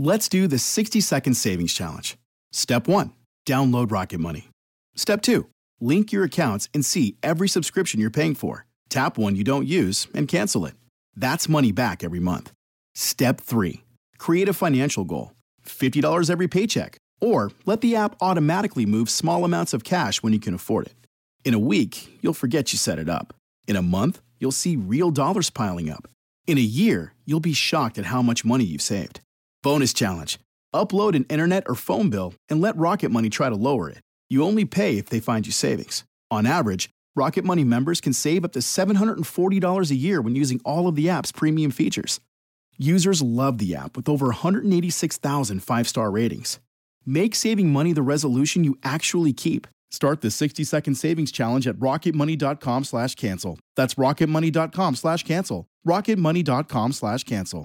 Let's do the 60-second savings challenge. Step 1. Download Rocket Money. Step 2. Link your accounts and see every subscription you're paying for. Tap one you don't use and cancel it. That's money back every month. Step 3. Create a financial goal. $50 every paycheck. Or let the app automatically move small amounts of cash when you can afford it. In a week, you'll forget you set it up. In a month, you'll see real dollars piling up. In a year, you'll be shocked at how much money you've saved. Bonus challenge. Upload an internet or phone bill and let Rocket Money try to lower it. You only pay if they find you savings. On average, Rocket Money members can save up to $740 a year when using all of the app's premium features. Users love the app with over 186,000 five-star ratings. Make saving money the resolution you actually keep. Start the 60-second savings challenge at rocketmoney.com/cancel. That's rocketmoney.com/cancel. rocketmoney.com/cancel.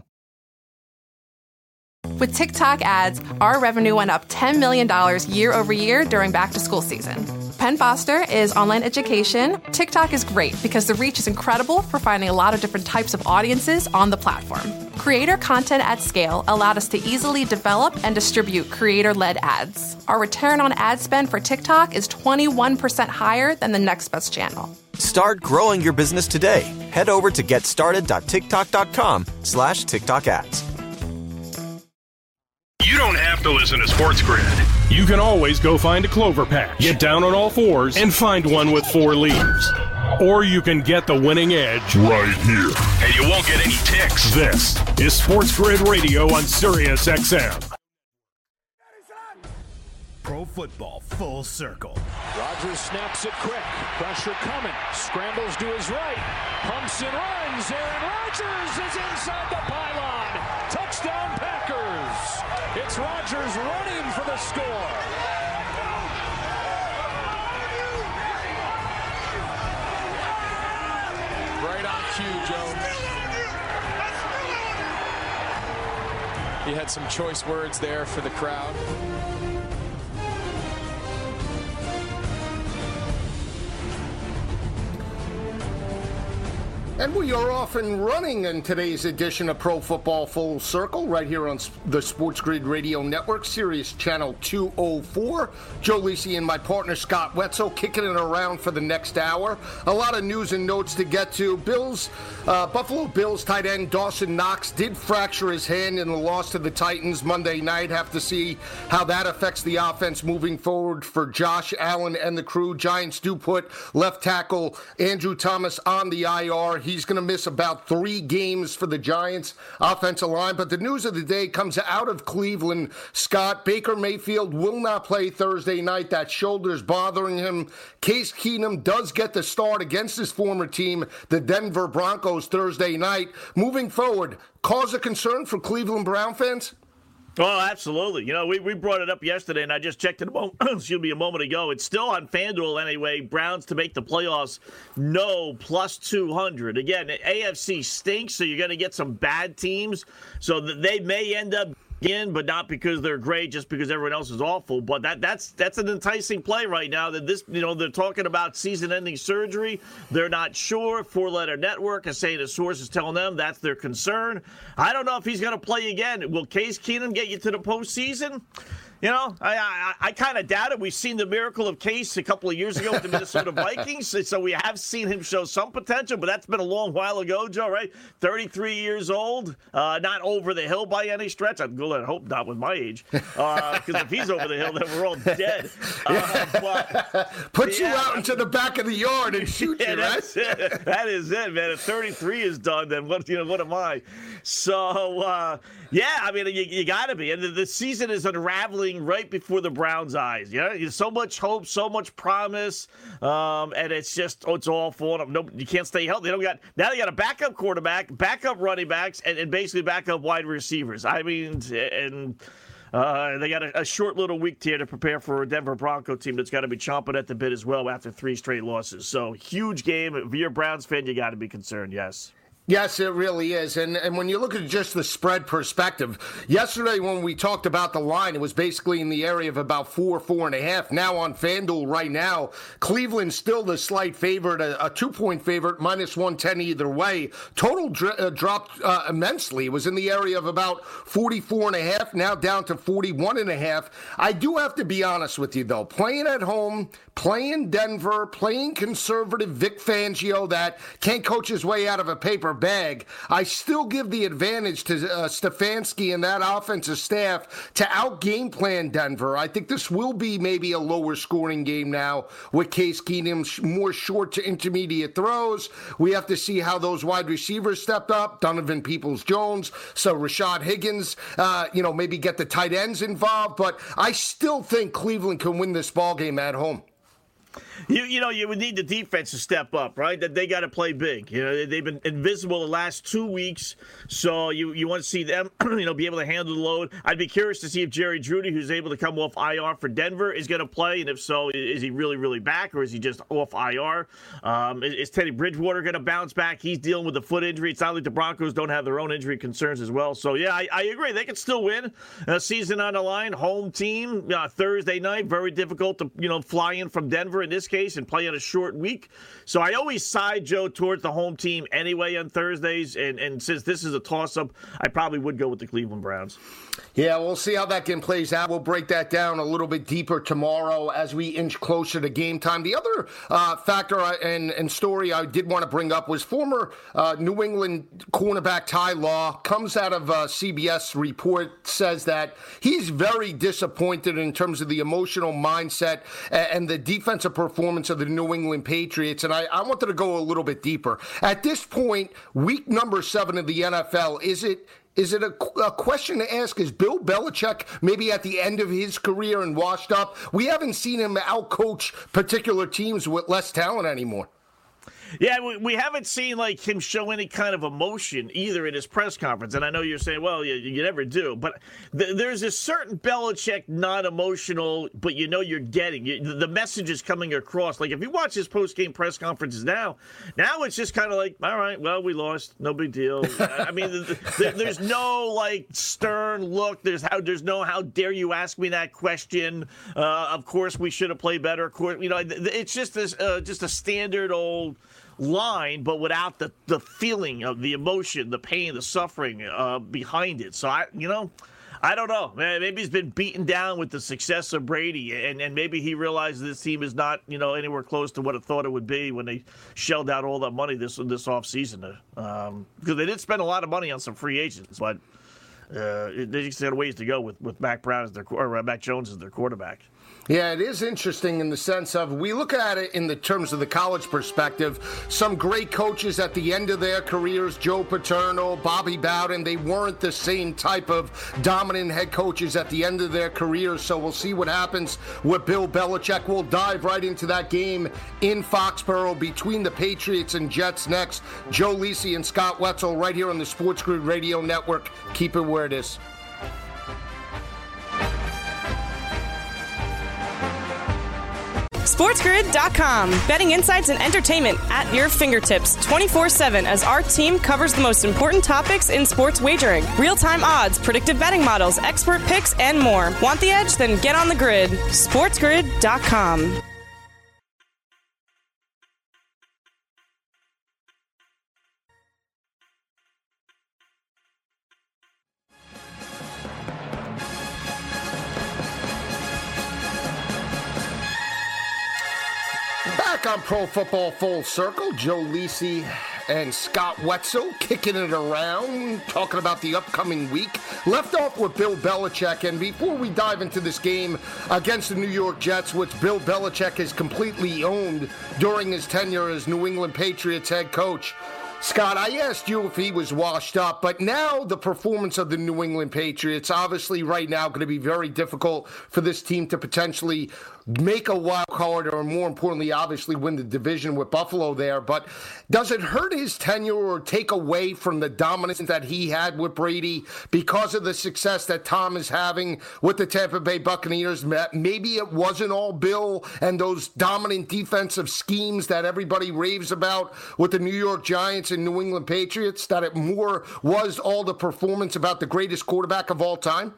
With TikTok ads, our revenue went up $10 million year over year during back-to-school season. Penn Foster is online education. TikTok is great because the reach is incredible for finding a lot of different types of audiences on the platform. Creator content at scale allowed us to easily develop and distribute creator-led ads. Our return on ad spend for TikTok is 21% higher than the next best channel. Start growing your business today. Head over to getstarted.tiktok.com/TikTok ads. You don't have to listen to Sports Grid. You can always go find a clover patch, get down on all fours, and find one with 4 leaves. Or you can get the winning edge right here. And you won't get any ticks. This is Sports Grid Radio on Sirius XM. Pro football full circle. Rodgers snaps it quick. Pressure coming. Scrambles to his right. Pumps and runs. Aaron Rodgers is inside the pylon. Touchdown Packers. It's Rodgers running for the score. Right on cue, Joe. He had some choice words there for the crowd. And we are off and running in today's edition of Pro Football Full Circle right here on the Sports Grid Radio Network, Sirius Channel 204. Joe Lisi and my partner Scott Wetzel kicking it around for the next hour. A lot of news and notes to get to. Buffalo Bills tight end Dawson Knox did fracture his hand in the loss to the Titans Monday night. Have to see how that affects the offense moving forward for Josh Allen and the crew. Giants do put left tackle Andrew Thomas on the IR. He's going to miss about 3 games for the Giants offensive line. But the news of the day comes out of Cleveland. Scott, Baker Mayfield will not play Thursday night. That shoulder's bothering him. Case Keenum does get the start against his former team, the Denver Broncos, Thursday night. Moving forward, cause of concern for Cleveland Brown fans? Oh, absolutely. You know, we brought it up yesterday, and I just checked it a moment ago. It's still on FanDuel anyway. Browns to make the playoffs, no, plus 200. Again, AFC stinks, so you're going to get some bad teams. So they may end up in, but not because they're great, just because everyone else is awful. But that's an enticing play right now. That they're talking about season-ending surgery. They're not sure. 4-letter network is saying a source is telling them that's their concern. I don't know if he's going to play again. Will Case Keenum get you to the postseason? You know, I kind of doubt it. We've seen the miracle of Case a couple of years ago with the Minnesota Vikings, so we have seen him show some potential, but that's been a long while ago, Joe, right? 33 years old, not over the hill by any stretch. I'd go and hope not with my age, because if he's over the hill, then we're all dead. Put you out into the back of the yard and shoot you, right? That is it, man. If 33 is done, then what am I? So, yeah, I mean, you got to be. And the season is unraveling right before the Browns' eyes. Yeah, so much hope, so much promise, and it's awful. No, you can't stay healthy. They got a backup quarterback, backup running backs, and basically backup wide receivers. I mean, and they got a short little week here to prepare for a Denver Bronco team that's got to be chomping at the bit as well after 3 straight losses. So huge game. If you're a Browns fan, you got to be concerned. Yes. Yes, it really is. And when you look at just the spread perspective, yesterday when we talked about the line, it was basically in the area of about 4.5. Now on FanDuel right now, Cleveland's still the slight favorite, a 2-point favorite, minus 110 either way. Total dropped immensely. It was in the area of about 44.5, now down to 41.5. I do have to be honest with you, though. Playing at home, playing Denver, playing conservative Vic Fangio that can't coach his way out of a paper bag, I still give the advantage to Stefanski and that offensive staff to out-game plan Denver. I think this will be maybe a lower scoring game now with Case Keenum's more short to intermediate throws. We have to see how those wide receivers stepped up, Donovan Peoples-Jones, so Rashad Higgins, maybe get the tight ends involved, but I still think Cleveland can win this ball game at home. You would need the defense to step up, right? That they got to play big. They've been invisible the last 2 weeks, so you want to see them, be able to handle the load. I'd be curious to see if Jerry Jeudy, who's able to come off IR for Denver, is going to play, and if so, is he really, really back, or is he just off IR? Is Teddy Bridgewater going to bounce back? He's dealing with a foot injury. It's not like the Broncos don't have their own injury concerns as well. So, yeah, I agree. They can still win. Season on the line, home team, Thursday night, very difficult to, fly in from Denver in this case and play on a short week. So I always side, Joe, towards the home team anyway on Thursdays. And since this is a toss-up, I probably would go with the Cleveland Browns. Yeah, we'll see how that game plays out. We'll break that down a little bit deeper tomorrow as we inch closer to game time. The other factor and story I did want to bring up was former New England cornerback Ty Law comes out of CBS report, says that he's very disappointed in terms of the emotional mindset and the defensive performance of the New England Patriots. And I wanted to go a little bit deeper. At this point, week number 7 of the NFL, is it a question to ask? Is Bill Belichick maybe at the end of his career and washed up? We haven't seen him outcoach particular teams with less talent anymore. Yeah, we haven't seen him show any kind of emotion either in his press conference. And I know you're saying, well, you never do. But there's a certain Belichick non-emotional, but you're getting. The message is coming across. If you watch his post-game press conferences now it's just kind of all right, well, we lost. No big deal. I mean, there's no, stern look. There's no how dare you ask me that question. Of course, we should have played better. Of course, it's just this, just a standard old line, but without the feeling of the emotion, the pain, the suffering behind it. So I don't know. Maybe he's been beaten down with the success of Brady, and maybe he realizes this team is not anywhere close to what it thought it would be when they shelled out all that money this offseason. Because they did spend a lot of money on some free agents, but they just had ways to go with Mac Jones as their quarterback. Yeah, it is interesting in the sense of we look at it in the terms of the college perspective. Some great coaches at the end of their careers, Joe Paterno, Bobby Bowden, they weren't the same type of dominant head coaches at the end of their careers. So we'll see what happens with Bill Belichick. We'll dive right into that game in Foxborough between the Patriots and Jets next. Joe Lisi and Scott Wetzel right here on the Sports Grid Radio Network. Keep it where it is. SportsGrid.com. Betting insights and entertainment at your fingertips 24/7 as our team covers the most important topics in sports wagering. Real-time odds, predictive betting models, expert picks, and more. Want the edge? Then get on the grid. SportsGrid.com. Back on Pro Football Full Circle, Joe Lisi and Scott Wetzel kicking it around, talking about the upcoming week. Left off with Bill Belichick, and before we dive into this game against the New York Jets, which Bill Belichick has completely owned during his tenure as New England Patriots head coach, Scott, I asked you if he was washed up, but now the performance of the New England Patriots, obviously right now going to be very difficult for this team to potentially make a wild card, or more importantly, obviously win the division with Buffalo there. But does it hurt his tenure or take away from the dominance that he had with Brady because of the success that Tom is having with the Tampa Bay Buccaneers? Maybe it wasn't all Bill and those dominant defensive schemes that everybody raves about with the New York Giants. Giants and New England Patriots, that it more was all the performance about the greatest quarterback of all time?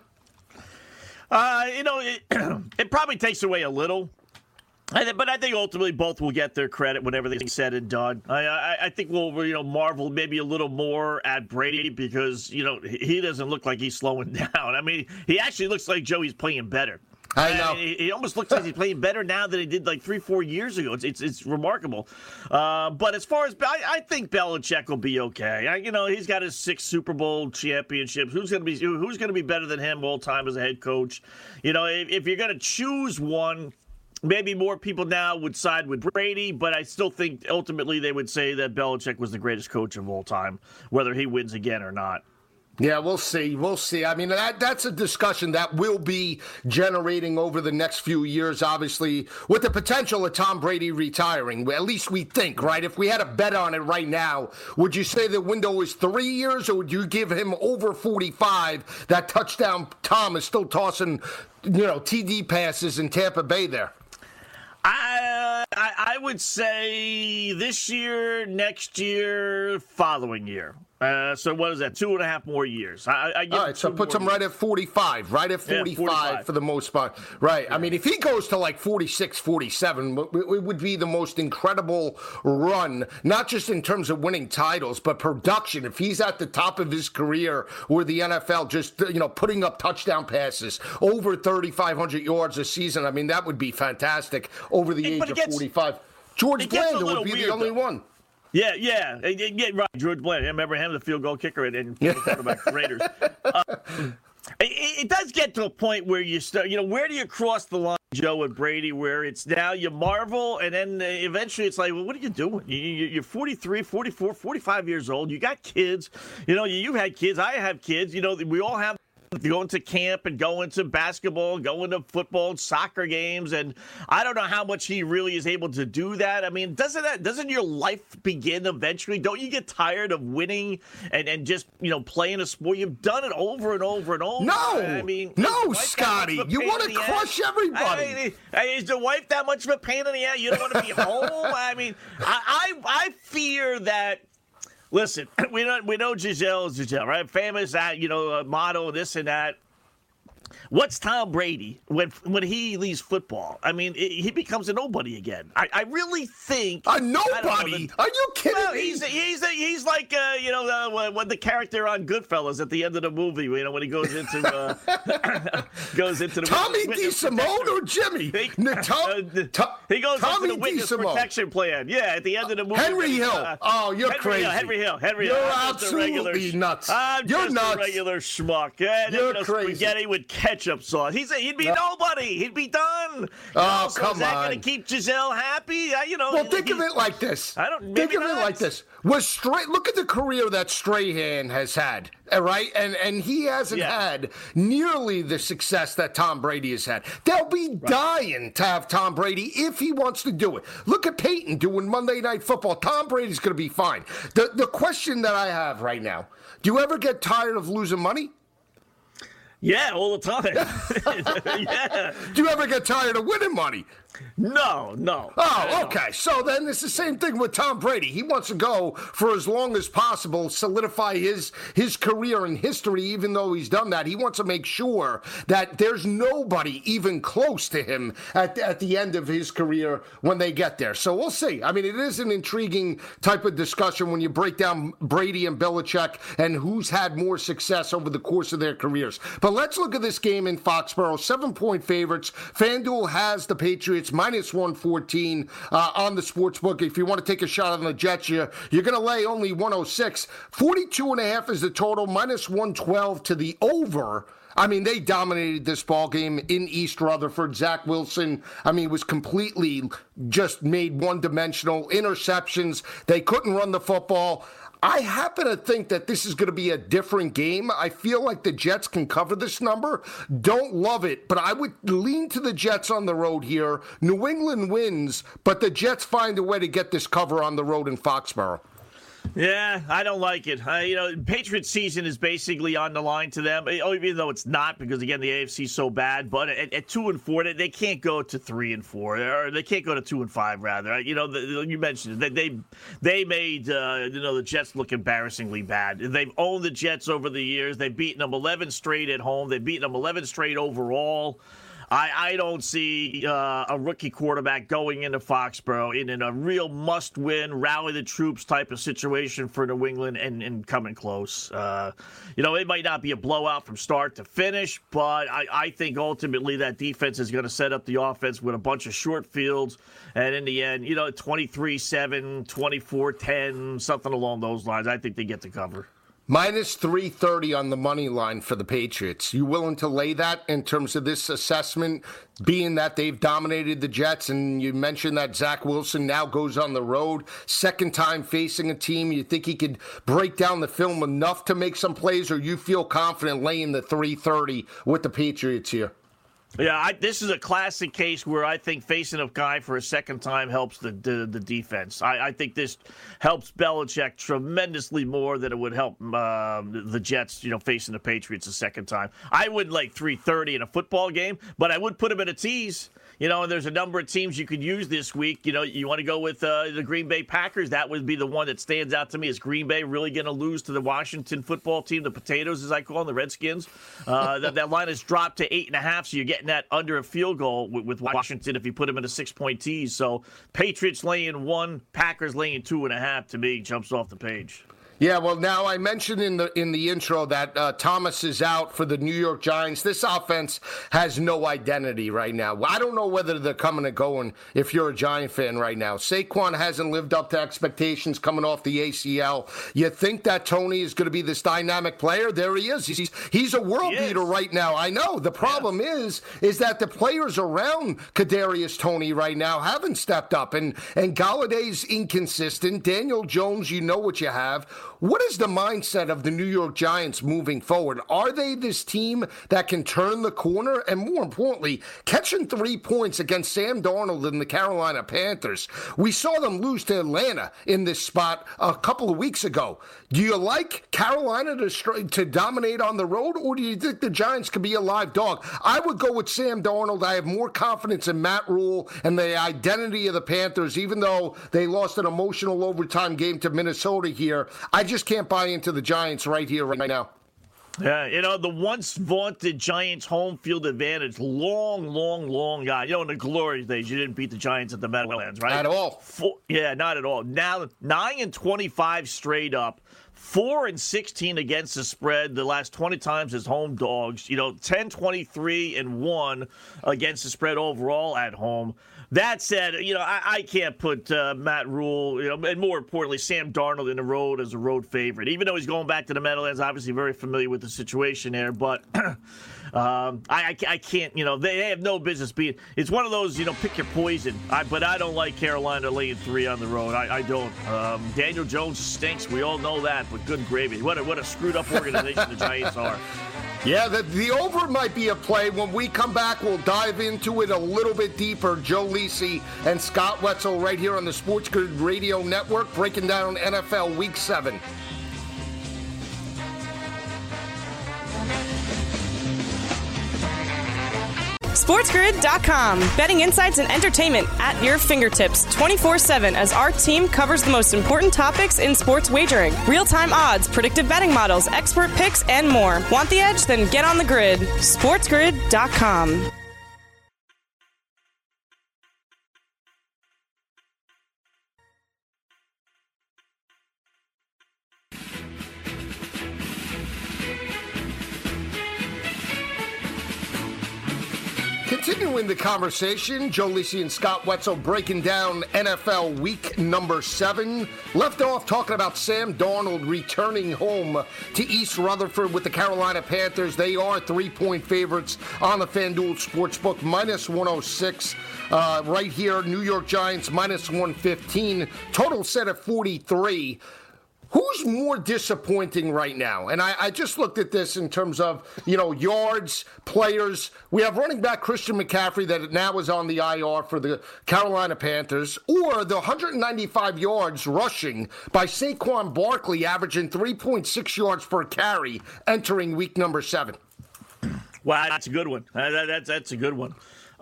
It probably takes away a little. But I think ultimately both will get their credit when everything's said and done. I think we'll marvel maybe a little more at Brady because he doesn't look like he's slowing down. I mean, he actually looks like Joey's playing better. I know. He almost looks like he's playing better now than he did like 3-4 years ago. It's remarkable. But as far as I think Belichick will be okay. He's got his 6 Super Bowl championships. Who's going to be better than him all time as a head coach? If you're going to choose one. Maybe more people now would side with Brady, but I still think ultimately they would say that Belichick was the greatest coach of all time, whether he wins again or not. Yeah, we'll see. We'll see. I mean, that's a discussion that will be generating over the next few years, obviously, with the potential of Tom Brady retiring. At least we think, right? If we had a bet on it right now, would you say the window is 3 years, or would you give him over 45? That touchdown Tom is still tossing, TD passes in Tampa Bay there. I would say this year, next year, following year. So what is that? 2.5 more years. All right, so puts him right at 45. Right at 45 for the most part. Right. Yeah. I mean, if he goes to like 46, 47, it would be the most incredible run, not just in terms of winning titles, but production. If he's at the top of his career where the NFL just, putting up touchdown passes over 3,500 yards a season, I mean, that would be fantastic over the age of 45. George Blanda would be the only one. Yeah, right. George Blanda. I remember him, the field goal kicker, and quarterback for Raiders. It does get to a point where you start, where do you cross the line, Joe and Brady, where it's now you marvel, and then eventually it's like, well, what are you doing? You're 43, 44, 45 years old. You got kids. You've had kids. I have kids. We all have. Going to camp and going to basketball, going to football and soccer games, and I don't know how much he really is able to do that. I mean, doesn't your life begin eventually? Don't you get tired of winning and just playing a sport? You've done it over and over and over. No, Scotty, you want to crush everybody. Is the wife that much of a pain in the ass? You don't want to be home. I mean, I fear that. Listen, we know Giselle is Giselle, right? Famous, model, this and that. What's Tom Brady when he leaves football? I mean, he becomes a nobody again. I really think a nobody. Are you kidding me? He's like when the character on Goodfellas at the end of the movie, when he goes into the Tommy DeSimone or Jimmy? He goes into the witness protection plan. Yeah, at the end of the movie. Henry Hill. You're crazy. Henry Hill. You're absolutely nuts. You're nuts. A regular schmuck. You're crazy. Spaghetti with ketchup sauce. He'd be nobody. He'd be done. Come on. Is that going to keep Giselle happy? Well, think of it like this. Think of it like this. Look at the career that Strahan has had, right? And he hasn't had nearly the success that Tom Brady has had. They'll be dying to have Tom Brady if he wants to do it. Look at Peyton doing Monday Night Football. Tom Brady's going to be fine. The question that I have right now, do you ever get tired of losing money? Yeah, all the time. Yeah. Do you ever get tired of winning money? No. Oh, okay. So then it's the same thing with Tom Brady. He wants to go for as long as possible, solidify his career and history, even though he's done that. He wants to make sure that there's nobody even close to him at the end of his career when they get there. So we'll see. I mean, it is an intriguing type of discussion when you break down Brady and Belichick and who's had more success over the course of their careers. But let's look at this game in Foxborough. 7-point favorites. FanDuel has the Patriots minus 114 on the sportsbook. If you want to take a shot on the Jets, you're going to lay only 106. 42.5 is the total, minus 112 to the over. I mean, they dominated this ball game in East Rutherford. Zach Wilson, was completely just made one-dimensional. Interceptions. They couldn't run the football. I happen to think that this is going to be a different game. I feel like the Jets can cover this number. Don't love it, but I would lean to the Jets on the road here. New England wins, but the Jets find a way to get this cover on the road in Foxborough. Yeah, I don't like it. Patriots season is basically on the line to them, even though it's not, because again the AFC is so bad. But at 2-4, they can't go to 3-4, or they can't go to 2-5 rather. You mentioned it. They made the Jets look embarrassingly bad. They've owned the Jets over the years. They've beaten them 11 straight at home. They've beaten them 11 straight overall. I don't see a rookie quarterback going into Foxborough in a real must-win, rally the troops type of situation for New England and coming close. It might not be a blowout from start to finish, but I think ultimately that defense is going to set up the offense with a bunch of short fields. And in the end, 23-7, 24-10, something along those lines. I think they get the cover. Minus 330 on the money line for the Patriots. You willing to lay that in terms of this assessment, being that they've dominated the Jets, and you mentioned that Zach Wilson now goes on the road, second time facing a team. You think he could break down the film enough to make some plays, or you feel confident laying the 330 with the Patriots here? Yeah, this is a classic case where I think facing a guy for a second time helps the defense. I think this helps Belichick tremendously more than it would help the Jets, facing the Patriots a second time. I wouldn't like 330 in a football game, but I would put him at a tease. And there's a number of teams you could use this week. You want to go with the Green Bay Packers. That would be the one that stands out to me. Is Green Bay really going to lose to the Washington football team, the Potatoes, as I call them, the Redskins? That line has dropped to 8.5, so you're getting that under a field goal with Washington if you put them in a 6-point tease. So Patriots laying 1, Packers laying 2.5 to me jumps off the page. Yeah, well, now I mentioned in the intro that Thomas is out for the New York Giants. This offense has no identity right now. I don't know whether they're coming and going if you're a Giant fan right now. Saquon hasn't lived up to expectations coming off the ACL. You think that Tony is going to be this dynamic player? There he is. He's a world beater right now. I know. The problem is that the players around Kadarius Toney right now haven't stepped up. And Galladay's inconsistent. Daniel Jones, you know what you have. What is the mindset of the New York Giants moving forward? Are they this team that can turn the corner? And more importantly, catching 3 points against Sam Darnold and the Carolina Panthers. We saw them lose to Atlanta in this spot a couple of weeks ago. Do you like Carolina to dominate on the road, or do you think the Giants could be a live dog? I would go with Sam Darnold. I have more confidence in Matt Rule and the identity of the Panthers, even though they lost an emotional overtime game to Minnesota here. I just can't buy into the Giants right here, right now. Yeah, the once vaunted Giants home field advantage, long gone. In the glory days, you didn't beat the Giants at the Meadowlands, right? At all. Not at all. Now, 9-25 straight up. 4-16 against the spread the last 20 times as home dogs. 10-23-1 against the spread overall at home. That said, I can't put Matt Rule, and more importantly, Sam Darnold in the road as a road favorite. Even though he's going back to the Meadowlands, obviously very familiar with the situation there. But I can't, they have no business being. It's one of those, pick your poison. But I don't like Carolina laying 3 on the road. I don't. Daniel Jones stinks. We all know that. But good gravy. What a screwed up organization the Giants are. Yeah, the over might be a play. When we come back, we'll dive into it a little bit deeper. Joe Lisi and Scott Wetzel right here on the Sports Grid Radio Network, breaking down NFL Week 7. SportsGrid.com. Betting insights and entertainment at your fingertips 24/7 as our team covers the most important topics in sports wagering. Real-time odds, predictive betting models, expert picks, and more. Want the edge? Then get on the grid. SportsGrid.com. Continuing the conversation, Joe Lisi and Scott Wetzel breaking down NFL Week number 7. Left off talking about Sam Darnold returning home to East Rutherford with the Carolina Panthers. They are 3-point favorites on the FanDuel Sportsbook, minus 106. Right here, New York Giants, minus 115. Total set at 43. Who's more disappointing right now? And I just looked at this in terms of, yards, players. We have running back Christian McCaffrey that now is on the IR for the Carolina Panthers, or the 195 yards rushing by Saquon Barkley, averaging 3.6 yards per carry entering week number 7. Wow, that's a good one. That's a good one.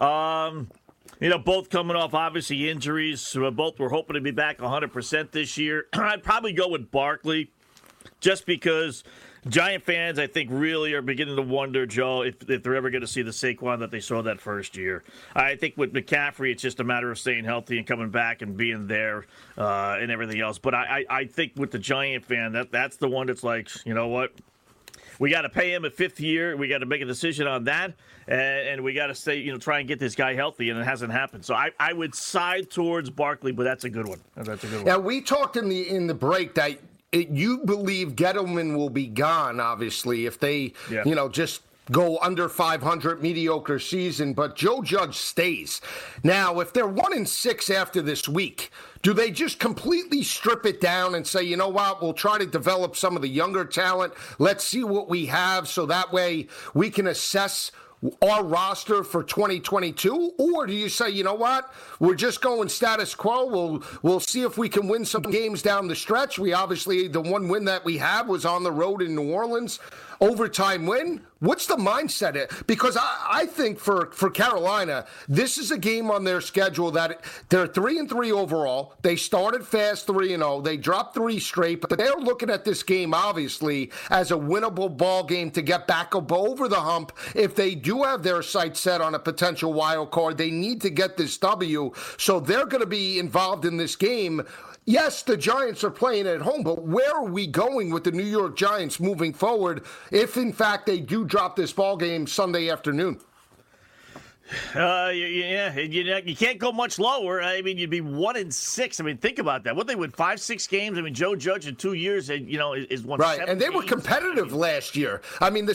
Both coming off, obviously, injuries. Both were hoping to be back 100% this year. I'd probably go with Barkley just because Giant fans, I think, really are beginning to wonder, Joe, if they're ever going to see the Saquon that they saw that first year. I think with McCaffrey, it's just a matter of staying healthy and coming back and being there and everything else. But I think with the Giant fan, that's the one that's like, you know what? We got to pay him a 5th year. We got to make a decision on that, and we got to stay, try and get this guy healthy, and it hasn't happened. So I would side towards Barkley, but that's a good one. Now, we talked in the break that you believe Gettleman will be gone, obviously, if they, just go under 500, mediocre season, but Joe Judge stays. Now, if they're 1-6 after this week, do they just completely strip it down and say, you know what, we'll try to develop some of the younger talent. Let's see what we have so that way we can assess our roster for 2022? Or do you say, you know what, we're just going status quo. We'll see if we can win some games down the stretch. We obviously, the one win that we have was on the road in New Orleans. Overtime win. What's the mindset? Because I think for Carolina, this is a game on their schedule that they're 3-3 overall. They started fast 3-0. They dropped 3 straight, but they're looking at this game obviously as a winnable ball game to get back over the hump. If they do have their sights set on a potential wild card, they need to get this W. So they're going to be involved in this game. Yes, the Giants are playing at home, but where are we going with the New York Giants moving forward if, in fact, they do drop this ball game Sunday afternoon? You can't go much lower. I mean, you'd be 1-6. I mean, think about that. What they win 5-6 games. I mean, Joe Judge in 2 years, is won right, 7 and they games. were competitive last year. I mean,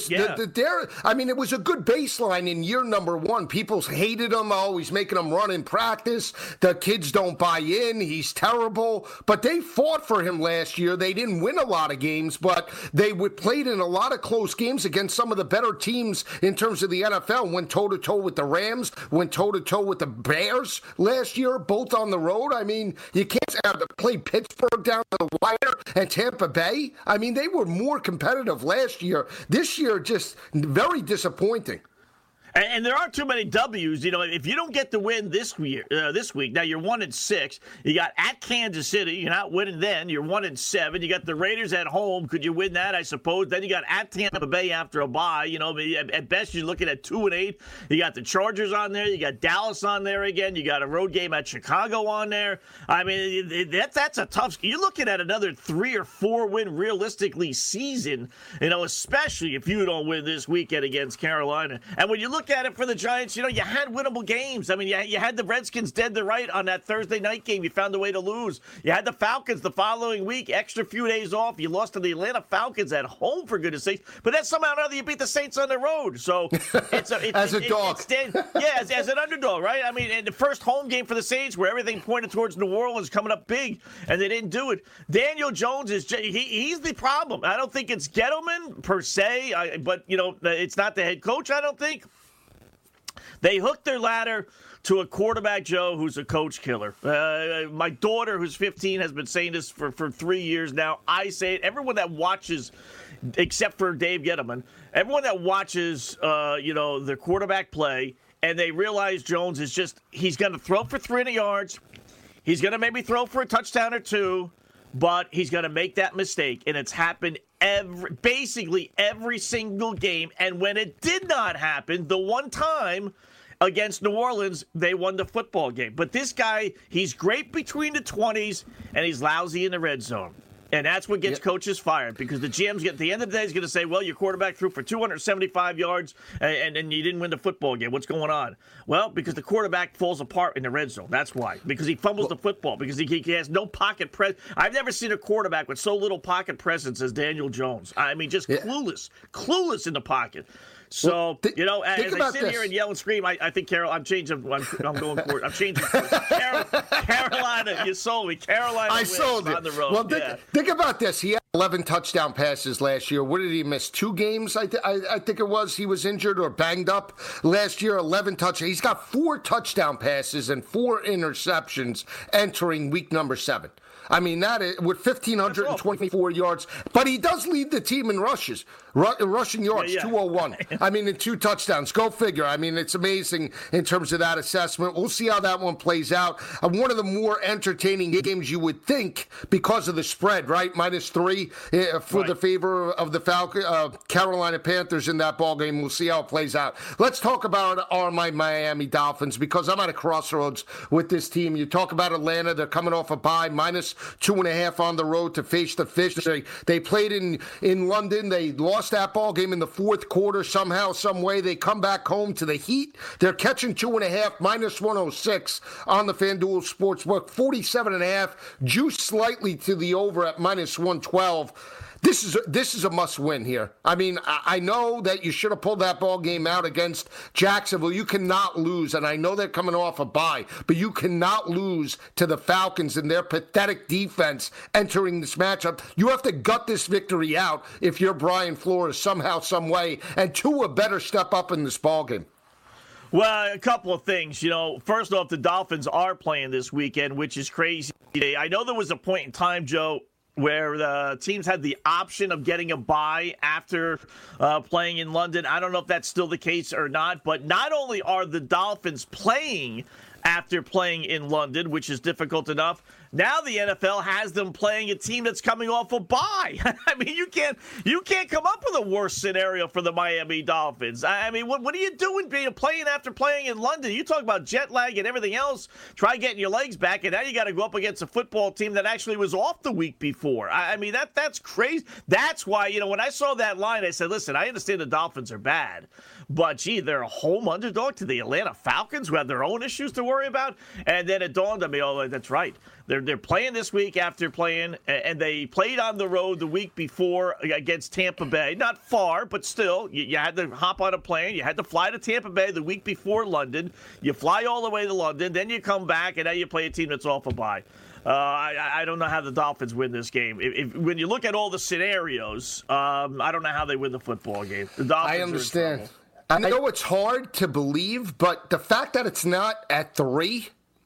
it was a good baseline in year number 1. People hated him. Oh, he's making them run in practice. The kids don't buy in. He's terrible. But they fought for him last year. They didn't win a lot of games, but they played in a lot of close games against some of the better teams in terms of the NFL. Went toe-to-toe with the Rams, went toe-to-toe with the Bears last year, both on the road. I mean, you can't have to play Pittsburgh down to the wire and Tampa Bay. I mean, they were more competitive last year. This year, just very disappointing. And there aren't too many W's. If you don't get the win this week, now you're 1-6. You got at Kansas City. You're not winning then. You're 1-7. You got the Raiders at home. Could you win that? I suppose. Then you got at Tampa Bay after a bye. At best you're looking at 2-8. You got the Chargers on there. You got Dallas on there again. You got a road game at Chicago on there. I mean, that's a tough. You're looking at another 3 or 4 win realistically season. Especially if you don't win this weekend against Carolina. And when you look at it for the Giants, you had winnable games. I mean, you had the Redskins dead to right on that Thursday night game. You found a way to lose. You had the Falcons the following week, extra few days off. You lost to the Atlanta Falcons at home, for goodness sakes. But then somehow or another you beat the Saints on the road. So it's as a dog. As an underdog, right? I mean, and the first home game for the Saints where everything pointed towards New Orleans coming up big, and they didn't do it. Daniel Jones he's the problem. I don't think it's Gettleman per se, but it's not the head coach, I don't think. They hooked their ladder to a quarterback, Joe, who's a coach killer. My daughter, who's 15, has been saying this for 3 years now. I say it. Everyone that watches, except for Dave Gettleman, everyone that watches, the quarterback play, and they realize Jones is he's going to throw for 300 yards. He's going to maybe throw for a touchdown or 2, but he's going to make that mistake, and it's happened basically every single game. And when it did not happen, the one time against New Orleans, they won the football game. But this guy, he's great between the 20s, and he's lousy in the red zone. And that's what gets coaches fired, because the GM's at the end of the day is going to say, well, your quarterback threw for 275 yards and you didn't win the football game. What's going on? Well, because the quarterback falls apart in the red zone. That's why. Because he fumbles the football. Because he has no pocket presence. I've never seen a quarterback with so little pocket presence as Daniel Jones. I mean, just clueless in the pocket. So, as I sit here and yell and scream, I think I'm changing. I'm going for it. I'm changing course. Carolina, you sold me. Carolina I sold it. On the road. Well, think about this. He had 11 touchdown passes last year. What did he miss? 2 games, I think it was. He was injured or banged up last year. 11 touchdowns. He's got 4 touchdown passes and 4 interceptions entering week number 7. I mean, that is with 1,524 yards. But he does lead the team in rushes, rushing yards, 201. I mean, in 2 touchdowns. Go figure. I mean, it's amazing in terms of that assessment. We'll see how that one plays out. One of the more entertaining games you would think because of the spread, right? -3 for the favor of the Carolina Panthers in that ball game. We'll see how it plays out. Let's talk about my Miami Dolphins because I'm at a crossroads with this team. You talk about Atlanta. They're coming off a bye, -2.5 on the road to face the Fish. They played in London. They lost that ball game in the 4th quarter somehow, some way. They come back home to the Heat. They're catching 2.5, -106 on the FanDuel Sportsbook. 47.5, juiced slightly to the over at -112. This is a must-win here. I mean, I know that you should have pulled that ball game out against Jacksonville. You cannot lose, and I know they're coming off a bye, but you cannot lose to the Falcons and their pathetic defense entering this matchup. You have to gut this victory out if you're Brian Flores somehow, some way, and Tua better step up in this ball game. Well, a couple of things. First off, the Dolphins are playing this weekend, which is crazy. I know there was a point in time, Joe, where the teams had the option of getting a bye after playing in London. I don't know if that's still the case or not, but not only are the Dolphins playing after playing in London, which is difficult enough, now the NFL has them playing a team that's coming off a bye. I mean, you can't come up with a worse scenario for the Miami Dolphins. I mean, what are you doing playing after playing in London? You talk about jet lag and everything else. Try getting your legs back, and now you got to go up against a football team that actually was off the week before. I mean, that's crazy. That's why, when I saw that line, I said, listen, I understand the Dolphins are bad, but, gee, they're a home underdog to the Atlanta Falcons who have their own issues to worry about. And then it dawned on me, oh, that's right. They're playing this week after playing, and they played on the road the week before against Tampa Bay. Not far, but still, you had to hop on a plane. You had to fly to Tampa Bay the week before London. You fly all the way to London, then you come back, and now you play a team that's off a bye. I don't know how the Dolphins win this game. When you look at all the scenarios, I don't know how they win the football game. The Dolphins I understand. I know it's hard to believe, but the fact that it's not at 3,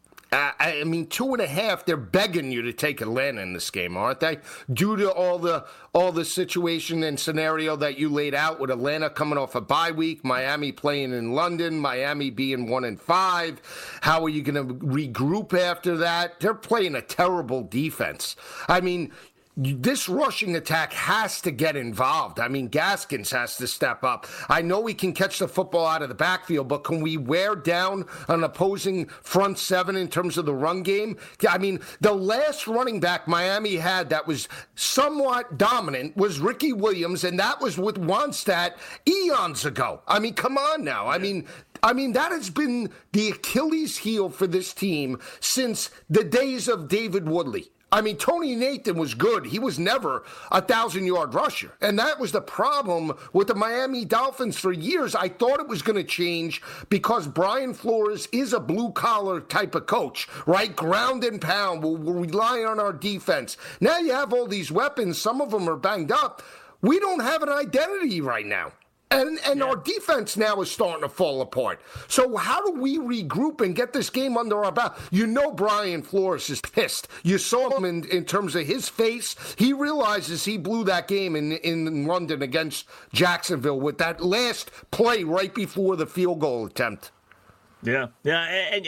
I mean, 2.5, they're begging you to take Atlanta in this game, aren't they? Due to all the situation and scenario that you laid out with Atlanta coming off a bye week, Miami playing in London, Miami being 1-5. How are you going to regroup after that? They're playing a terrible defense. I mean, this rushing attack has to get involved. I mean, Gaskins has to step up. I know we can catch the football out of the backfield, but can we wear down an opposing front 7 in terms of the run game? I mean, the last running back Miami had that was somewhat dominant was Ricky Williams, and that was with Wannstedt eons ago. I mean, come on now. I mean, that has been the Achilles heel for this team since the days of David Woodley. I mean, Tony Nathan was good. He was never a 1,000-yard rusher. And that was the problem with the Miami Dolphins for years. I thought it was going to change because Brian Flores is a blue-collar type of coach, right? Ground and pound. We'll rely on our defense. Now you have all these weapons. Some of them are banged up. We don't have an identity right now. And our defense now is starting to fall apart. So how do we regroup and get this game under our belt? You know Brian Flores is pissed. You saw him in terms of his face. He realizes he blew that game in London against Jacksonville with that last play right before the field goal attempt. Yeah. And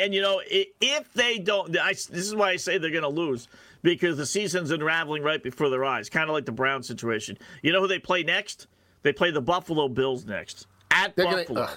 if they don't, this is why I say they're going to lose, because the season's unraveling right before their eyes, kind of like the Browns situation. You know who they play next? They play the Buffalo Bills next at Buffalo.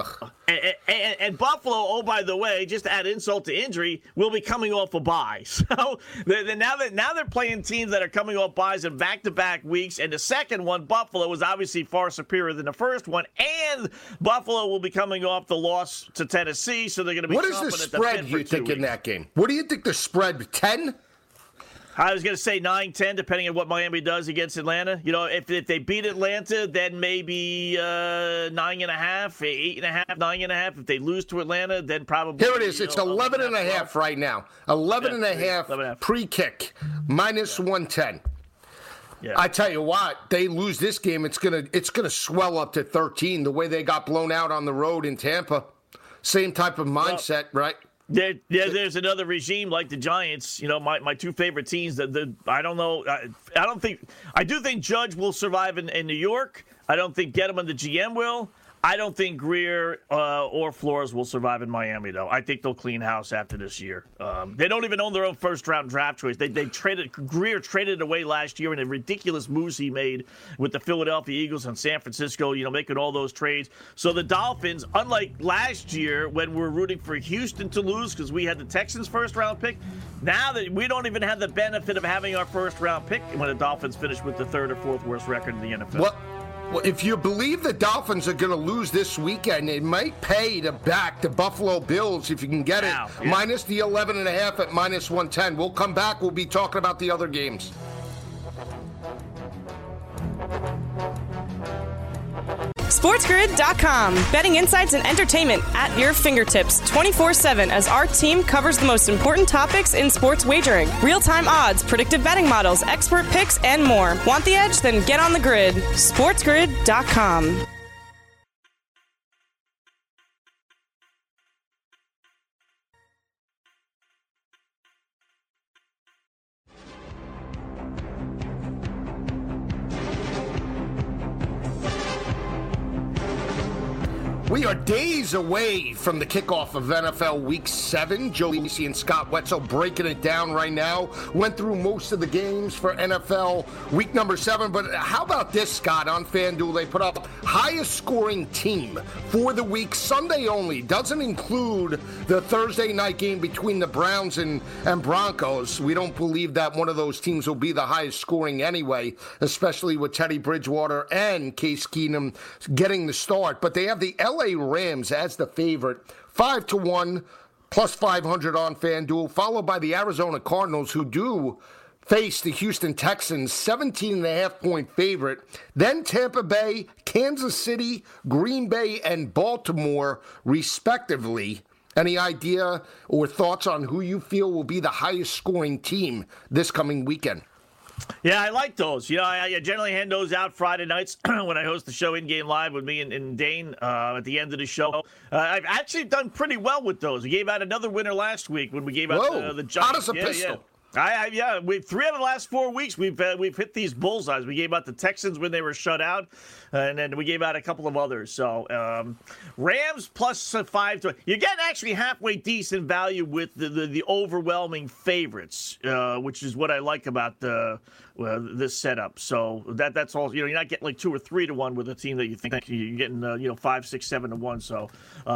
And Buffalo, oh, by the way, just to add insult to injury, will be coming off a bye. So now they're playing teams that are coming off byes in back-to-back weeks. And the second one, Buffalo, was obviously far superior than the first one. And Buffalo will be coming off the loss to Tennessee, so they're going to be. What is the spread you think in that game? What do you think the spread? 10? I was going to say 9-10, depending on what Miami does against Atlanta. You know, if they beat Atlanta, then maybe 9.5, 8.5, 9.5. If they lose to Atlanta, then probably. Here it is. It's 11.5 right now. 11.5 pre-kick, minus 110. Yeah. I tell you what, they lose this game, it's gonna swell up to 13. The way they got blown out on the road in Tampa, same type of mindset, right? There's another regime like the Giants. You know, my two favorite teams. I don't know. I do think Judge will survive in New York. I don't think Gettleman, the GM, will. I don't think Greer or Flores will survive in Miami, though. I think they'll clean house after this year. They don't even own their own first-round draft choice. Greer traded away last year in the ridiculous moves he made with the Philadelphia Eagles and San Francisco, you know, making all those trades. So the Dolphins, unlike last year when we were rooting for Houston to lose because we had the Texans' first-round pick, now that we don't even have the benefit of having our first-round pick when the Dolphins finish with the third or fourth worst record in the NFL. Well, if you believe the Dolphins are going to lose this weekend, it might pay to back the Buffalo Bills if you can get it. Minus the 11.5 at minus 110. We'll come back. We'll be talking about the other games. SportsGrid.com. Betting insights and entertainment at your fingertips 24/7 as our team covers the most important topics in sports wagering. Real-time odds, predictive betting models, expert picks, and more. Want the edge? Then get on the grid. SportsGrid.com. We are days away from the kickoff of NFL Week 7. Joe Lisi and Scott Wetzel breaking it down right now. Went through most of the games for NFL Week number 7. But how about this, Scott? On FanDuel, they put up highest scoring team for the week, Sunday only. Doesn't include the Thursday night game between the Browns and Broncos. We don't believe that one of those teams will be the highest scoring anyway, especially with Teddy Bridgewater and Case Keenum getting the start. But they have the LA Rams as the favorite, 5-1, plus 500 on FanDuel, followed by the Arizona Cardinals, who do face the Houston Texans, 17.5-point favorite. Then Tampa Bay, Kansas City, Green Bay, and Baltimore, respectively. Any idea or thoughts on who you feel will be the highest scoring team this coming weekend? Yeah, I like those. You know, I generally hand those out Friday nights when I host the show In Game Live with me and Dane at the end of the show. I've actually done pretty well with those. We gave out another winner last week when we gave out the Giants. Hot as a pistol. We 3 out of the last 4 weeks we've hit these bullseyes. We gave out the Texans when they were shut out, and then we gave out a couple of others. So Rams plus 5. You're getting actually halfway decent value with the overwhelming favorites, which is what I like about this setup. So that's all. You know, you're not getting like 2 or 3 to 1 with a team that you think you're getting 5, 6, 7 to 1. So.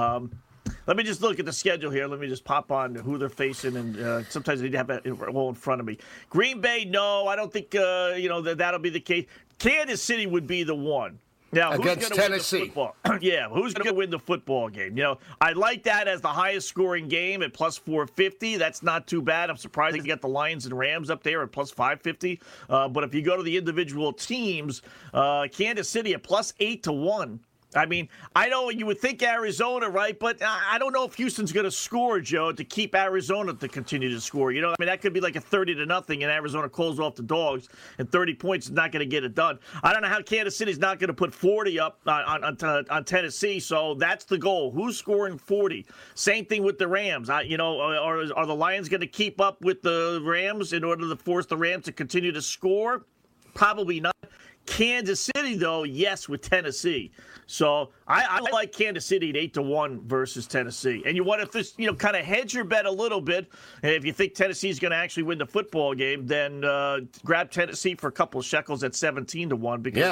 Let me just look at the schedule here. Let me just pop on who they're facing, and sometimes they have it all in front of me. Green Bay, no, I don't think that'll be the case. Kansas City would be the one. Now, against Tennessee. Yeah, who's going to win the football game? You know, I like that as the highest scoring game at plus 450. That's not too bad. I'm surprised they got the Lions and Rams up there at plus 550. But if you go to the individual teams, Kansas City at plus 8-1. I mean, I know you would think Arizona, right? But I don't know if Houston's going to score, Joe, to keep Arizona to continue to score. You know, I mean, that could be like a 30-0, and Arizona calls off the Dogs, and 30 points is not going to get it done. I don't know how Kansas City's not going to put 40 up on Tennessee, so that's the goal. Who's scoring 40? Same thing with the Rams. Are the Lions going to keep up with the Rams in order to force the Rams to continue to score? Probably not. Kansas City, though, yes, with Tennessee. So I like Kansas City at 8-1 versus Tennessee. And you want to kind of hedge your bet a little bit. And if you think Tennessee's going to actually win the football game, then grab Tennessee for a couple of shekels at 17-1 because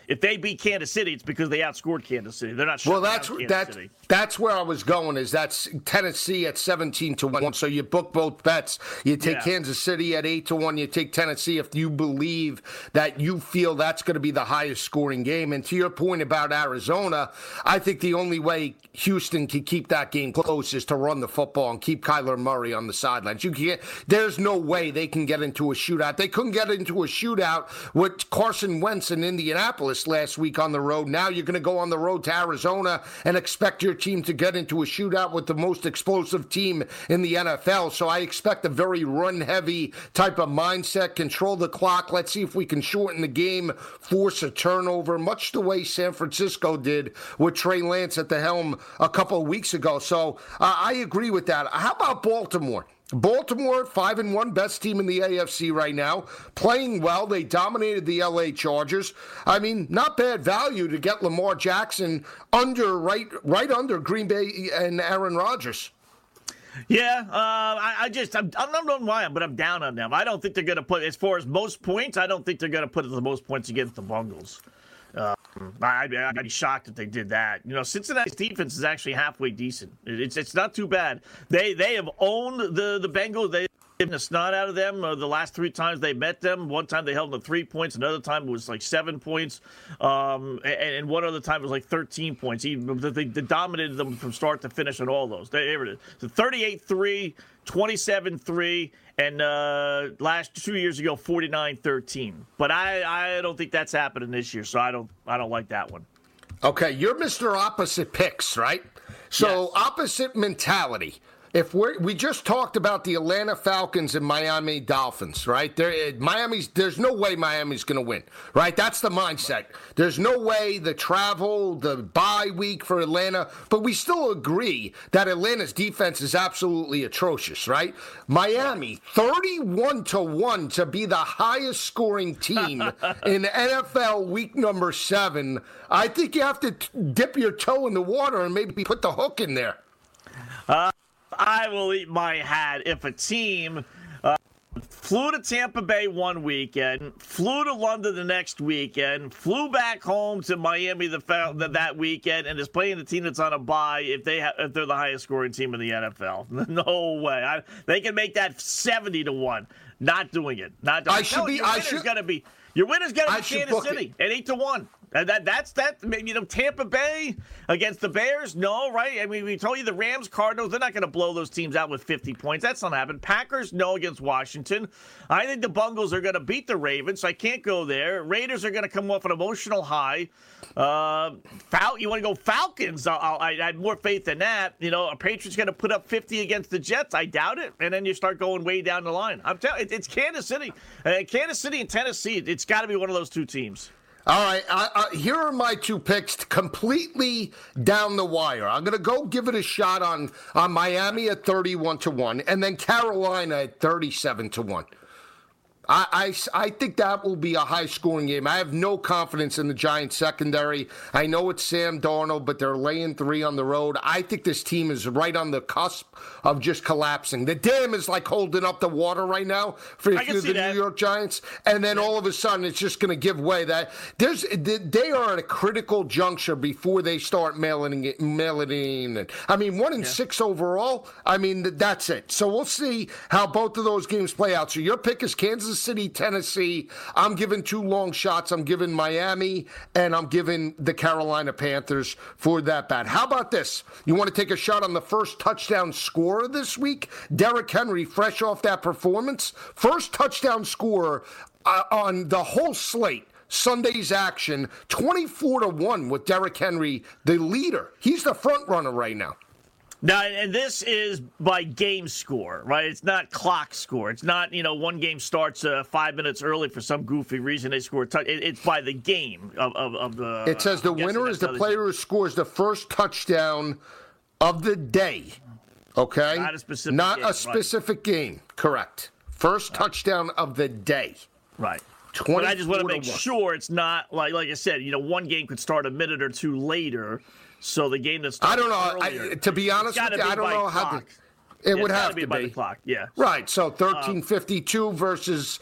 if they beat Kansas City, it's because they outscored Kansas City. They're not sure. Well, that's where I was going. Is that's Tennessee at 17-1. So you book both bets. You take Kansas City at 8-1. You take Tennessee if you believe that you feel that's going to be the highest scoring game. And to your point about Arizona, I think the only way Houston can keep that game close is to run the football and keep Kyler Murray on the sidelines. There's no way they can get into a shootout. They couldn't get into a shootout with Carson Wentz in Indianapolis last week on the road. Now you're going to go on the road to Arizona and expect your team to get into a shootout with the most explosive team in the NFL. So I expect a very run-heavy type of mindset, control the clock. Let's see if we can shorten the game, force a turnover, much the way San Francisco did with Trey Lance at the helm a couple of weeks ago. So I agree with that. How about Baltimore? Baltimore, 5-1, best team in the AFC right now, playing well. They dominated the LA Chargers. I mean, not bad value to get Lamar Jackson right under Green Bay and Aaron Rodgers. Yeah, I don't know why, but I'm down on them. I don't think they're going to put, as far as most points, I don't think they're going to put the most points against the Bengals. I'd be shocked if they did that. Cincinnati's defense is actually halfway decent. It's not too bad. They have owned the Bengals. They've taken the snot out of them the last 3 times they met them. One time they held them to 3 points. Another time it was like 7 points. And one other time it was like 13 points. They dominated them from start to finish on all those. They were 38-3, 27-3. And last 2 years ago, 49-13. But I don't think that's happening this year, so I don't like that one. Okay, you're Mr. Opposite Picks, right? So Opposite mentality. If we just talked about the Atlanta Falcons and Miami Dolphins, right? There's no way Miami's going to win, right? That's the mindset. There's no way the travel, the bye week for Atlanta, but we still agree that Atlanta's defense is absolutely atrocious, right? Miami, 31-1 to be the highest scoring team in NFL week number 7. I think you have to dip your toe in the water and maybe put the hook in there. I will eat my hat if a team flew to Tampa Bay one weekend, flew to London the next weekend, flew back home to Miami that weekend, and is playing the team that's on a bye if they're the highest scoring team in the NFL. No way. They can make that 70-1. Not doing it. Not doing it. Your winner's got to be Kansas City at 8-1. That's Tampa Bay against the Bears? No, right? I mean, we told you the Rams, Cardinals, they're not going to blow those teams out with 50 points. That's not happening. Packers, no, against Washington. I think the Bengals are going to beat the Ravens, so I can't go there. Raiders are going to come off an emotional high. You want to go Falcons? I had more faith than that. A Patriots going to put up 50 against the Jets? I doubt it. And then you start going way down the line. I'm telling you, it's Kansas City. Kansas City and Tennessee, it's got to be one of those two teams. All right, here are my 2 picks completely down the wire. I'm going to go give it a shot on Miami at 31-1 and then Carolina at 37-1. I think that will be a high-scoring game. I have no confidence in the Giants secondary. I know it's Sam Darnold, but they're laying 3 on the road. I think this team is right on the cusp of just collapsing. The dam is like holding up the water right now for the New York Giants, and then all of a sudden it's just going to give way. They are at a critical juncture before they start mailing it in. I mean, 1-6 overall. I mean, that's it. So we'll see how both of those games play out. So your pick is Kansas City, Tennessee. I'm giving 2 long shots. I'm giving Miami, and I'm giving the Carolina Panthers for that bet. How about this? You want to take a shot on the first touchdown scorer this week? Derrick Henry, fresh off that performance. First touchdown scorer on the whole slate. Sunday's action, 24-1 with Derrick Henry, the leader. He's the front runner right now. Now, and this is by game score, right? It's not clock score. It's not, one game starts 5 minutes early for some goofy reason they score a touchdown. It's by the game of the... It says the winner is the player who scores the first touchdown of the day, okay? Not a specific game, correct. First touchdown of the day. Right. But I just want to make sure it's not, like I said, one game could start a minute or 2 later. So the game that starts I don't know. To be honest with you, I don't know how It would have to be by the clock. Yeah. Right. So 13:52 versus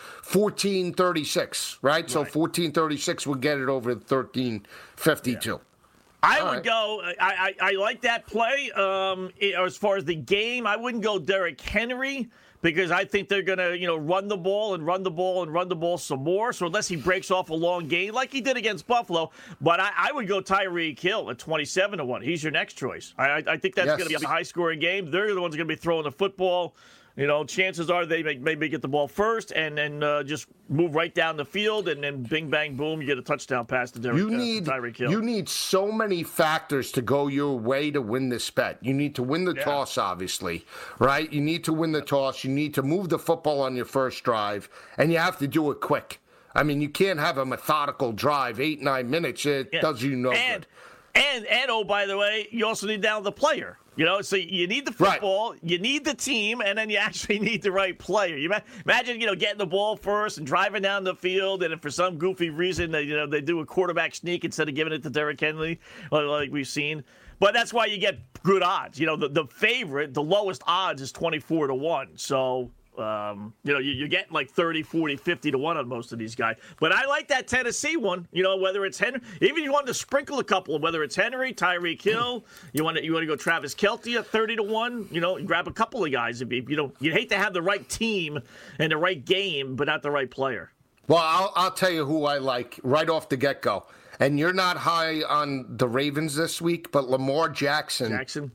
14:36. Right. So 14:36 would get it over 13:52. Yeah. I would go. I like that play. As far as the game, I wouldn't go Derrick Henry because I think they're gonna, run the ball and run the ball and run the ball some more. So unless he breaks off a long game like he did against Buffalo, but I would go Tyreek Hill at 27-1. He's your next choice. I think that's going to be a high-scoring game. They're the ones going to be throwing the football. Chances are they maybe get the ball first and then just move right down the field, and then bing, bang, boom, you get a touchdown pass to Tyreek Hill. You need so many factors to go your way to win this bet. You need to win the toss, obviously, right? You need to win the toss. You need to move the football on your first drive, and you have to do it quick. I mean, you can't have a methodical drive, 8-9 minutes. It does you no good. And oh, by the way, you also need down the player. So you need the football, you need the team, and then you actually need the right player. You imagine, getting the ball first and driving down the field, and if for some goofy reason they do a quarterback sneak instead of giving it to Derrick Henry, like we've seen. But that's why you get good odds. The favorite, the lowest odds is 24-1. So. You're getting like 30, 40, 50-1 on most of these guys. But I like that Tennessee one, whether it's Henry, even you wanted to sprinkle a couple of whether it's Henry, Tyreek Hill, you want to go Travis Kelce at 30-1, you grab a couple of guys. You'd hate to have the right team and the right game, but not the right player. Well, I'll tell you who I like right off the get-go. And you're not high on the Ravens this week, but Lamar Jackson.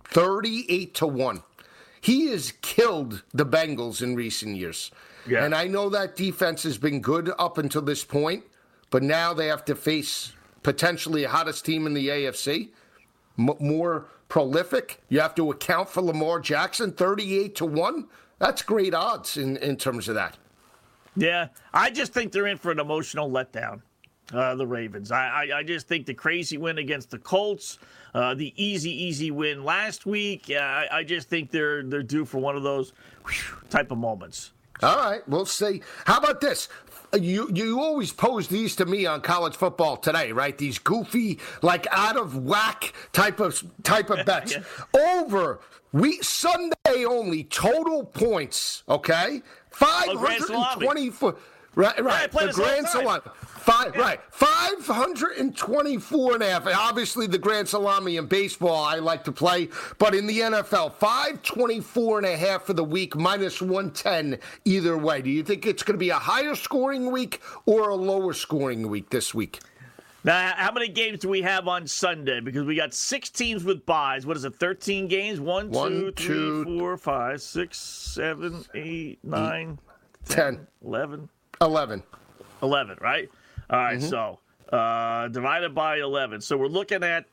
38-1. He has killed the Bengals in recent years. Yeah. And I know that defense has been good up until this point, but now they have to face potentially the hottest team in the AFC, more prolific. You have to account for Lamar Jackson, 38-1. That's great odds in terms of that. Yeah, I just think they're in for an emotional letdown. The Ravens. I just think the crazy win against the Colts, the easy win last week. I just think they're due for one of those type of moments. All right, we'll see. How about this? You always pose these to me on College Football Today, right? These goofy, like out of whack type of bets. Yeah. Over Sunday only total points. Okay, 524. Right. The Grand Salami. 524.5. Obviously, the Grand Salami in baseball I like to play, but in the NFL, 524.5 for the week, minus 110 either way. Do you think it's going to be a higher scoring week or a lower scoring week this week? Now, how many games do we have on Sunday? Because we got 6 teams with byes. What is it, 13 games? 1, 2, 3, 4, 5, 6, 7, 8, 9, 10, 11. 11, right? All right, so divided by 11. So we're looking at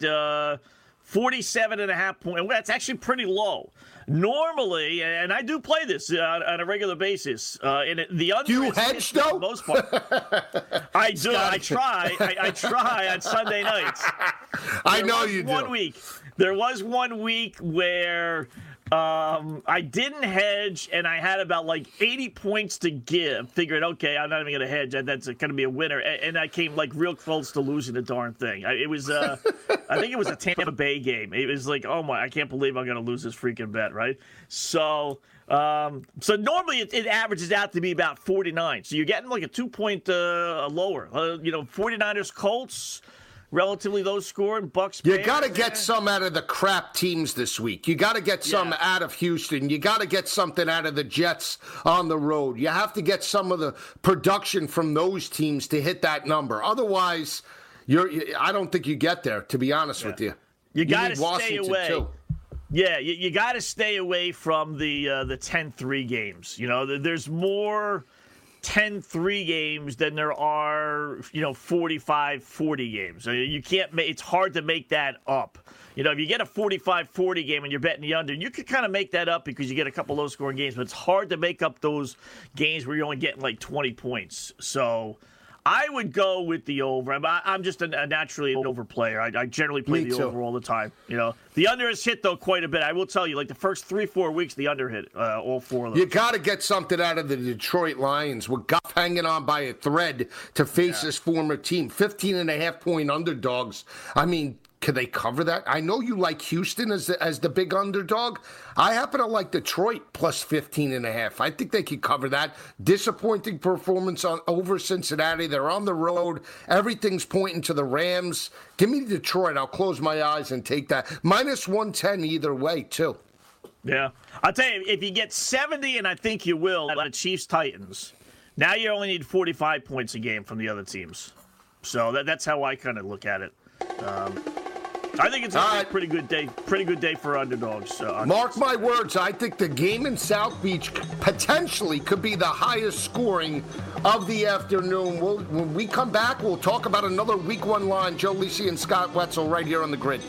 47.5 points. And that's actually pretty low. Normally, and I do play this on a regular basis. The under. Do you hedge, though? For the most part. I do. I try. I try on Sunday nights. I know you do. There was 1 week where I didn't hedge, and I had about like 80 points to give. Figured, okay, I'm not even going to hedge. That's going to be a winner. And I came like real close to losing the darn thing. It was, I think it was a Tampa Bay game. It was like, oh my, I can't believe I'm going to lose this freaking bet, right? So normally it averages out to be about 49. So you're getting like a 2-point lower. 49ers Colts. Relatively low scoring. Bucks. You got to get some out of the crap teams this week. You got to get some out of Houston. You got to get something out of the Jets on the road. You have to get some of the production from those teams to hit that number. Otherwise, I don't think you get there, to be honest with you. You got to stay away. Too. Yeah, you got to stay away from the 10-3 games. There's more 10-3 games than there are, 45-40 games. You can't. It's hard to make that up. If you get a 45-40 game and you're betting the under, you could kind of make that up because you get a couple low-scoring games. But it's hard to make up those games where you're only getting like 20 points. So I would go with the over. I'm just a naturally an over player. I generally play the over all the time. The under has hit, though, quite a bit. I will tell you, like the first 3-4 weeks, the under hit all 4 of those. You got to get something out of the Detroit Lions with Goff hanging on by a thread to face his former team. 15.5-point underdogs. I mean, Could they cover that? I know you like Houston as the big underdog. I happen to like Detroit plus 15.5. I think they could cover that. Disappointing performance over Cincinnati. They're on the road. Everything's pointing to the Rams. Give me Detroit. I'll close my eyes and take that. Minus 110 either way, too. Yeah. I'll tell you, if you get 70, and I think you will, at Chiefs-Titans, now you only need 45 points a game from the other teams. So that's how I kind of look at it. I think it's a pretty good day for underdogs. Mark my words, I think the game in South Beach potentially could be the highest scoring of the afternoon. When we come back, we'll talk about another Week 1 line. Joe Lisi and Scott Wetzel right here on the Grid.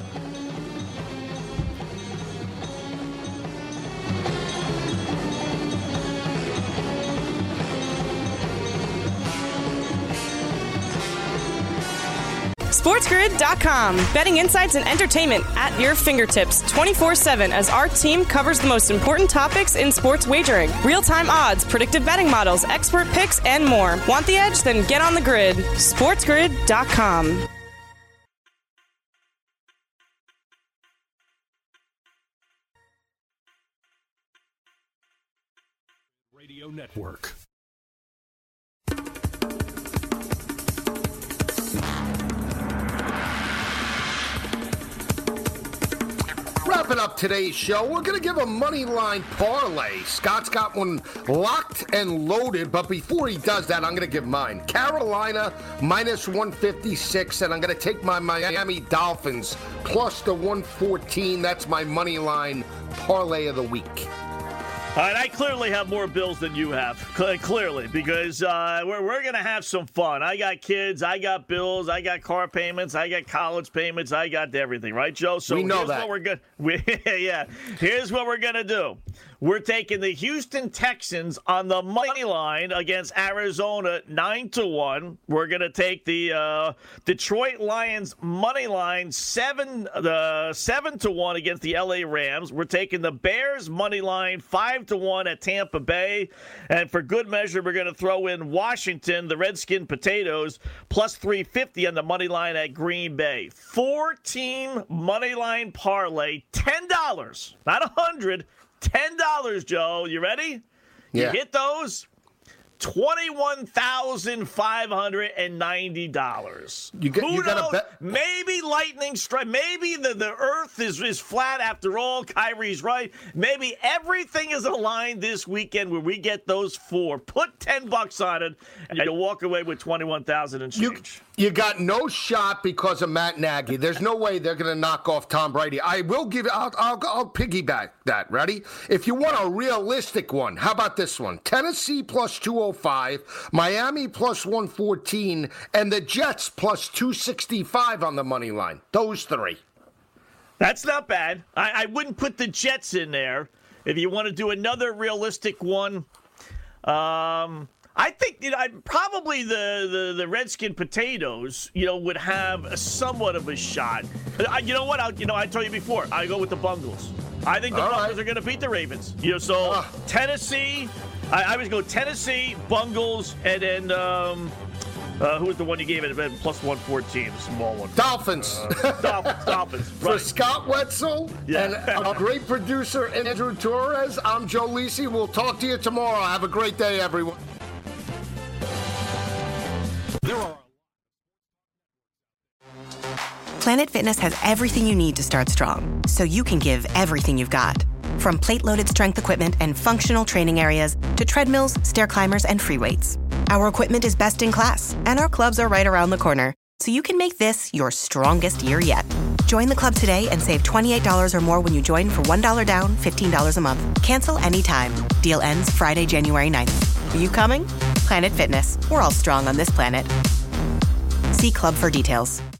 SportsGrid.com. Betting insights and entertainment at your fingertips 24/7 as our team covers the most important topics in sports wagering. Real-time odds, predictive betting models, expert picks, and more. Want the edge? Then get on the grid. SportsGrid.com. Radio Network. Wrapping up today's show, we're going to give a money line parlay. Scott's got one locked and loaded, but before he does that, I'm going to give mine. Carolina minus 156, and I'm going to take my Miami Dolphins plus the 114. That's my money line parlay of the week. All right, I clearly have more bills than you have, clearly, because we're going to have some fun. I got kids, I got bills, I got car payments, I got college payments, I got everything, right, Joe? So we know here's that. Here's what we're going to do. We're taking the Houston Texans on the money line against Arizona 9-1. We're going to take the Detroit Lions money line 7-1 against the LA Rams. We're taking the Bears money line 5-1 at Tampa Bay. And for good measure, we're going to throw in Washington, the Redskin Potatoes, plus 350 on the money line at Green Bay. 4-team money line parlay, $10, not $100. $10, Joe. You ready? Yeah. You hit those? $21,590. You Who gotta knows? bet. Maybe lightning strike. Maybe the earth is flat after all. Kyrie's right. Maybe everything is aligned this weekend where we get those four. Put $10 on it, and you'll walk away with $21,000 and change. You got no shot because of Matt Nagy. There's no way they're going to knock off Tom Brady. I will give. I'll piggyback that. Ready? If you want a realistic one, how about this one? Tennessee plus 205, Miami plus 114, and the Jets plus 265 on the money line. Those three. That's not bad. I wouldn't put the Jets in there. If you want to do another realistic one, I think probably the Redskin Potatoes, would have somewhat of a shot. You know what? I told you before. I go with the Bungles. I think the Bungles are going to beat the Ravens. Tennessee. I always go Tennessee, Bungles, and then who was the one you gave it? Plus 114, the small one. Dolphins. Dolphins. For Right. Scott Wetzel and our great producer Andrew Torres, I'm Joe Lisi. We'll talk to you tomorrow. Have a great day, everyone. Planet Fitness has everything you need to start strong, so you can give everything you've got. From plate-loaded strength equipment and functional training areas to treadmills, stair climbers, and free weights. Our equipment is best in class, and our clubs are right around the corner, so you can make this your strongest year yet. Join the club today and save $28 or more when you join for $1 down, $15 a month. Cancel anytime. Deal ends Friday, January 9th. Are you coming? Planet Fitness. We're all strong on this planet. See club for details.